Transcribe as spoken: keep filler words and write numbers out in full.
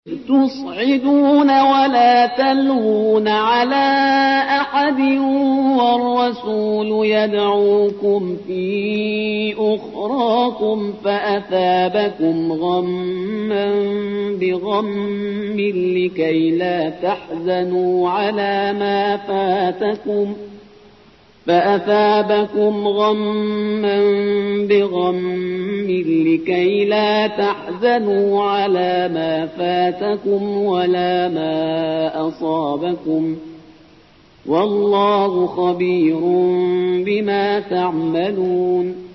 تصعدون ولا تلوون على أحد والرسول يدعوكم في أخراكم فأثابكم غما بغم لكي لا تحزنوا على ما فاتكم فأثابكم غما بغم لكي لا تحزنوا على ما فاتكم ولا ما أصابكم والله خبير بما تعملون